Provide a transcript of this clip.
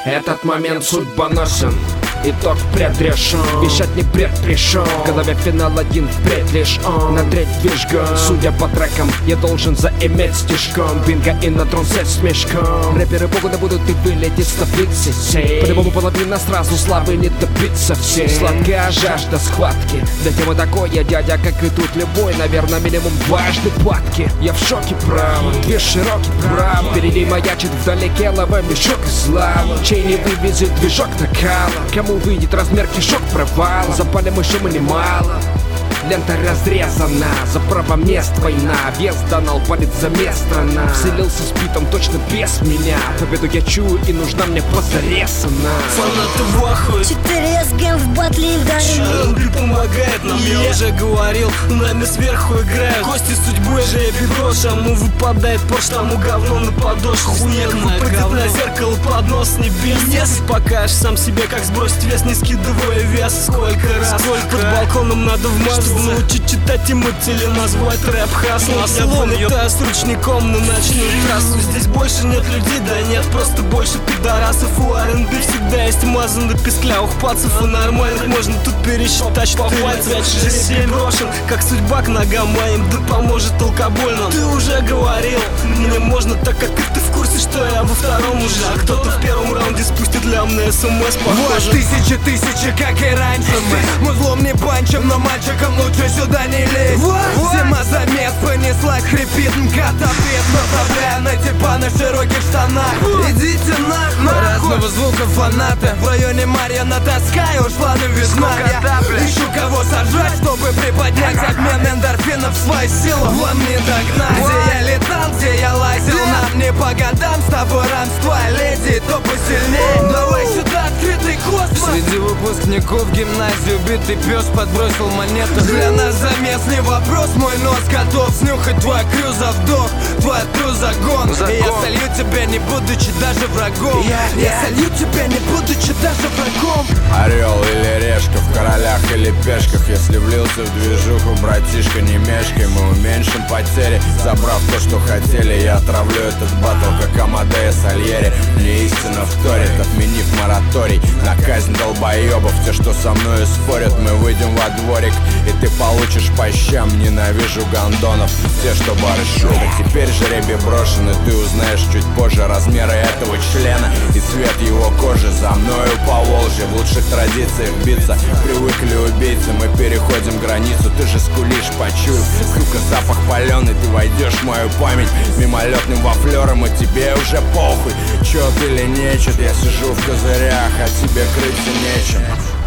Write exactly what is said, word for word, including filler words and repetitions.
Этот момент судьбоносен, итог предрешен. Вещать не бред пришел, в голове финал один впредь лишь он. На треть движком, судя по трекам, я должен заиметь стишком. Бинго и на трон сет с мешком. Рэперы погода будут и вылететь с таблицы сей. По-любому половина сразу славы не добиться всей. Сладкая жажда схватки, для темы такой я дядя, как и тут любой. Наверное, минимум дважды падки. Я в шоке, право, движ широкий, право. Впереди маячит вдалеке лава, мешок и слава. Чей не вывезет движок накала. Кому выйдет размер кишок провала. Запалим еще мы немало. Лента разрезана, за право мест война. Вес донал, палец за мест страна. Вселился с битом точно без меня. Победу я чую и нужна мне позарез она. Фанаты в ахуе. четыре эс гем в батле в Шарангли помогает нам, я уже говорил, нами сверху играют. Кости судьбы же я бедрош, а ему выпадает порш, тому говно на подошву. Хуяк выпадет на зеркало под нос небес. Не успокаиваешь сам себе, как сбросить вес, не скидывая вес. Сколько раз, сколько под балконом надо вмазать, научить читать и мысли, назвать рэп хасл. Слон я с ручником на ночную трассу. Здесь больше нет людей, да нет, просто больше пидорасов. У ар энд би всегда есть мазан до песклявых пацев. И нормальных можно тут пересчитать, что пальцев. Жеребий брошен, как судьба к ногам моим, да поможет алкоголь нам. Ты уже говорил, мне можно, так как и ты в курсе, что я во втором уже. А кто-то в первом раунде спустит лям на смс, похоже. Вот тысячи, тысячи, как и раньше мы. Мы злом не панчем, но мальчикам лучше сюда не лезть. Зима замес понеслась, хрипит мкатапет. Направляя на типа на широких штанах. Идите нахуй. Разного звука фанаты. В районе Марья натаскаю, ушла на весна. Я ищу кого сажать, чтобы приподнять обмен эндорфинов в свою силу. Вам не догнать. Где я летал, где я лазил, нам не по годам. С тобой ранство, леди, то посильнее. Давай сюда, открытый космос. Среди выпускников гимназии убитый пес подбросил монету. Для нас замес не вопрос, мой нос готов снюхать твой крю за вдох, твой тру за гон. И я солью тебя, не будучи даже врагом. Я, я солью тебя, не будучи даже врагом. Орел или решка, в королях или пешках. Если влился в движуху, братишка, не мешкай. Мы уменьшим потери, забрав то, что хотели. Я отравлю этот батл, как Амадея Сальери. Мне истина вторит, отменив мораторий на казнь долбоебов. Те, что со мною спорят, мы выйдем во дворик, и ты получишь по щам. Ненавижу гондонов, те, что барышут. А теперь жеребий брошен, и ты узнаешь чуть позже размеры этого члена и цвет его кожи. За мною по Волжье, в лучших традициях биться привыкли убийцы. Мы переходим границу, ты же скулишь, почуяв. Сука, запах паленый, ты войдешь в мою память мимолетным вафлером, и тебе уже похуй, чет или нечет. Я сижу в козырях, а тебе крыться нечем.